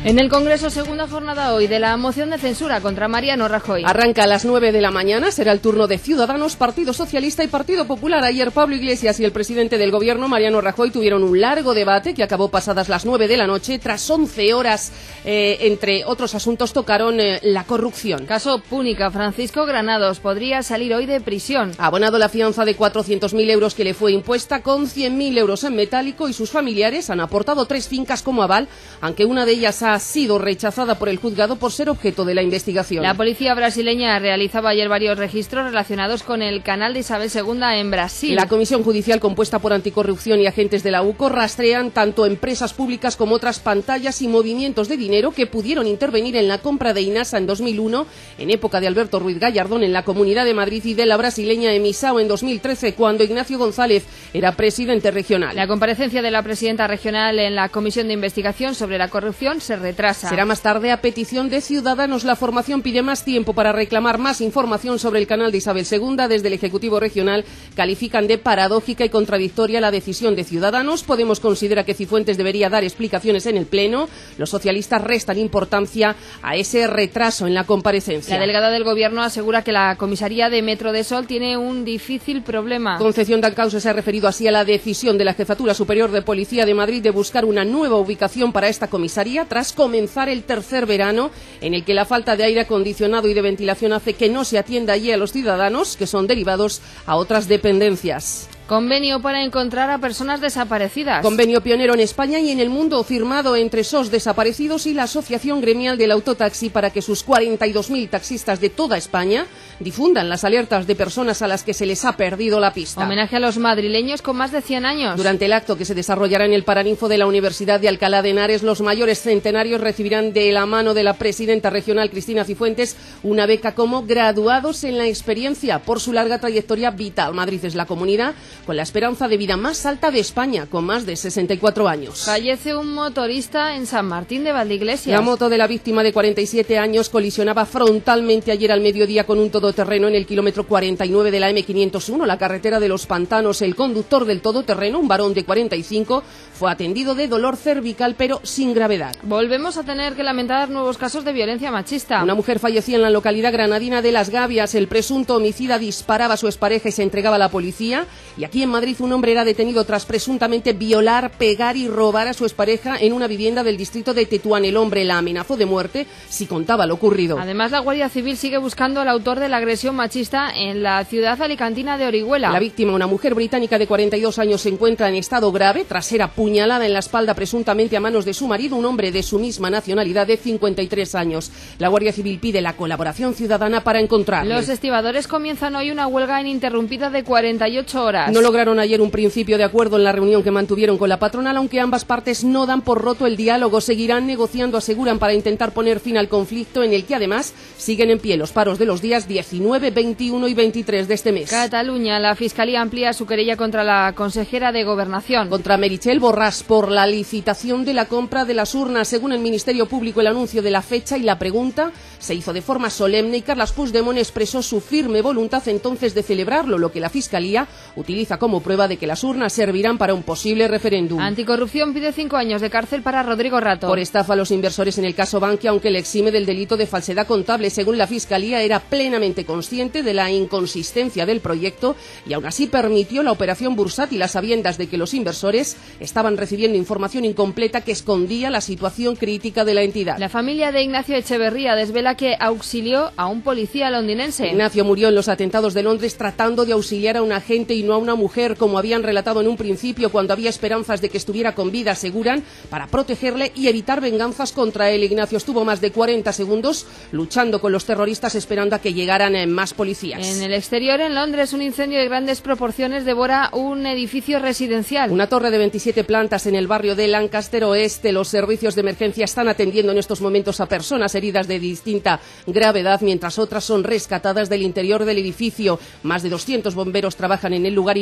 En el Congreso, segunda jornada hoy de la moción de censura contra Mariano Rajoy. Arranca a las 9 de la mañana, será el turno de Ciudadanos, Partido Socialista y Partido Popular. Ayer Pablo Iglesias y el presidente del Gobierno, Mariano Rajoy, tuvieron un largo debate que acabó pasadas las 9 de la noche. Tras 11 horas, entre otros asuntos, tocaron la corrupción. Caso Púnica, Francisco Granados podría salir hoy de prisión. Ha abonado la fianza de 400.000 euros que le fue impuesta, con 100.000 euros en metálico, y sus familiares han aportado 3 fincas como aval, aunque una de ellas ha sido rechazada por el juzgado por ser objeto de la investigación. La policía brasileña realizaba ayer varios registros relacionados con el canal de Isabel II en Brasil. La comisión judicial, compuesta por anticorrupción y agentes de la UCO, rastrean tanto empresas públicas como otras pantallas y movimientos de dinero que pudieron intervenir en la compra de Inasa en 2001, en época de Alberto Ruiz Gallardón en la Comunidad de Madrid, y de la brasileña Emisao en 2013, cuando Ignacio González era presidente regional. La comparecencia de la presidenta regional en la comisión de investigación sobre la corrupción se retrasa. Será más tarde a petición de Ciudadanos. La formación pide más tiempo para reclamar más información sobre el canal de Isabel II. Desde el Ejecutivo Regional califican de paradójica y contradictoria la decisión de Ciudadanos. Podemos considera que Cifuentes debería dar explicaciones en el Pleno. Los socialistas restan importancia a ese retraso en la comparecencia. La delegada del Gobierno asegura que la comisaría de Metro de Sol tiene un difícil problema. Concepción Dancausa se ha referido así a la decisión de la Jefatura Superior de Policía de Madrid de buscar una nueva ubicación para esta comisaría tras comenzar el tercer verano, en el que la falta de aire acondicionado y de ventilación hace que no se atienda allí a los ciudadanos, que son derivados a otras dependencias. Convenio para encontrar a personas desaparecidas. Convenio pionero en España y en el mundo, firmado entre SOS Desaparecidos y la Asociación Gremial del Autotaxi, para que sus 42.000 taxistas de toda España difundan las alertas de personas a las que se les ha perdido la pista. Homenaje a los madrileños con más de 100 años. Durante el acto, que se desarrollará en el Paraninfo de la Universidad de Alcalá de Henares, los mayores centenarios recibirán de la mano de la presidenta regional, Cristina Cifuentes, una beca como graduados en la experiencia por su larga trayectoria vital. Madrid es la comunidad con la esperanza de vida más alta de España, con más de 64 años. Fallece un motorista en San Martín de Valdeiglesias. La moto de la víctima, de 47 años, colisionaba frontalmente ayer al mediodía con un todoterreno en el kilómetro 49 de la M501, la carretera de los Pantanos. El conductor del todoterreno, un varón de 45, fue atendido de dolor cervical, pero sin gravedad. Volvemos a tener que lamentar nuevos casos de violencia machista. Una mujer fallecía en la localidad granadina de Las Gavias. El presunto homicida disparaba a su expareja y se entregaba a la policía. Y aquí en Madrid, un hombre era detenido tras presuntamente violar, pegar y robar a su expareja en una vivienda del distrito de Tetuán. El hombre la amenazó de muerte si contaba lo ocurrido. Además, la Guardia Civil sigue buscando al autor de la agresión machista en la ciudad alicantina de Orihuela. La víctima, una mujer británica de 42 años, se encuentra en estado grave tras ser apuñalada en la espalda presuntamente a manos de su marido, un hombre de su misma nacionalidad de 53 años. La Guardia Civil pide la colaboración ciudadana para encontrarle. Los estibadores comienzan hoy una huelga ininterrumpida de 48 horas. No lograron ayer un principio de acuerdo en la reunión que mantuvieron con la patronal, aunque ambas partes no dan por roto el diálogo. Seguirán negociando, aseguran, para intentar poner fin al conflicto, en el que además siguen en pie los paros de los días 19, 21 y 23 de este mes. Cataluña, la Fiscalía amplía su querella contra la consejera de Gobernación. Contra Meritxell Borràs por la licitación de la compra de las urnas. Según el Ministerio Público, el anuncio de la fecha y la pregunta se hizo de forma solemne y Carles Puigdemont expresó su firme voluntad entonces de celebrarlo, lo que la Fiscalía utiliza como prueba de que las urnas servirán para un posible referéndum. Anticorrupción pide 5 años de cárcel para Rodrigo Rato. Por estafa a los inversores en el caso Bankia, aunque le exime del delito de falsedad contable. Según la Fiscalía, era plenamente consciente de la inconsistencia del proyecto y aún así permitió la operación bursátil a sabiendas de que los inversores estaban recibiendo información incompleta que escondía la situación crítica de la entidad. La familia de Ignacio Echeverría desvela que auxilió a un policía londinense. Ignacio murió en los atentados de Londres tratando de auxiliar a un agente y no a una mujer, como habían relatado en un principio, cuando había esperanzas de que estuviera con vida, aseguran, para protegerle y evitar venganzas contra él. Ignacio estuvo más de 40 segundos luchando con los terroristas, esperando a que llegaran más policías. En el exterior, en Londres, un incendio de grandes proporciones devora un edificio residencial. Una torre de 27 plantas en el barrio de Lancaster Oeste. Los servicios de emergencia están atendiendo en estos momentos a personas heridas de distinta gravedad, mientras otras son rescatadas del interior del edificio. Más de 200 bomberos trabajan en el lugar y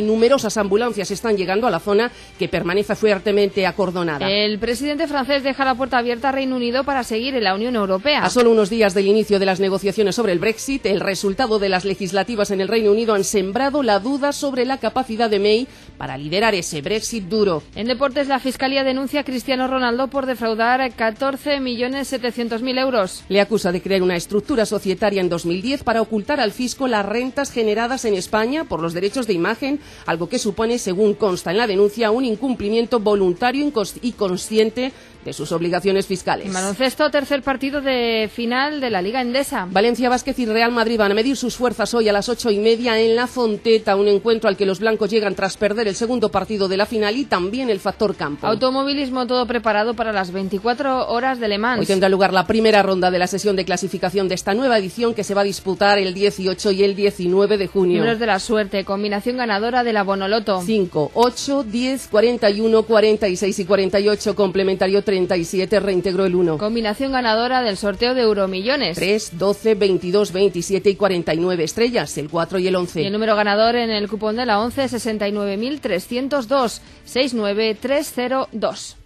numerosas ambulancias están llegando a la zona, que permanece fuertemente acordonada. El presidente francés deja la puerta abierta a Reino Unido para seguir en la Unión Europea. A solo unos días del inicio de las negociaciones sobre el Brexit, el resultado de las legislativas en el Reino Unido han sembrado la duda sobre la capacidad de May para liderar ese Brexit duro. En deportes, la Fiscalía denuncia a Cristiano Ronaldo por defraudar 14.700.000 euros. Le acusa de crear una estructura societaria en 2010 para ocultar al fisco las rentas generadas en España por los derechos de imagen, algo que supone, según consta en la denuncia, un incumplimiento voluntario y consciente de sus obligaciones fiscales. En baloncesto, tercer partido de final de la Liga Endesa. Valencia Basket y Real Madrid van a medir sus fuerzas hoy a las 8:30 en La Fonteta, un encuentro al que los blancos llegan tras perder el segundo partido de la final y también el factor campo. Automovilismo, todo preparado para las 24 horas de Le Mans. Hoy tendrá lugar la primera ronda de la sesión de clasificación de esta nueva edición, que se va a disputar el 18 y el 19 de junio. Números de la suerte, combinación ganadora de la Bonoloto. 5, 8, 10, 41, 46 y 48, complementario 37, reintegro el 1. Combinación ganadora del sorteo de Euromillones. 3, 12, 22, 27 y 49 estrellas, el 4 y el 11. Y el número ganador en el cupón de la 11, 69.302, 69302.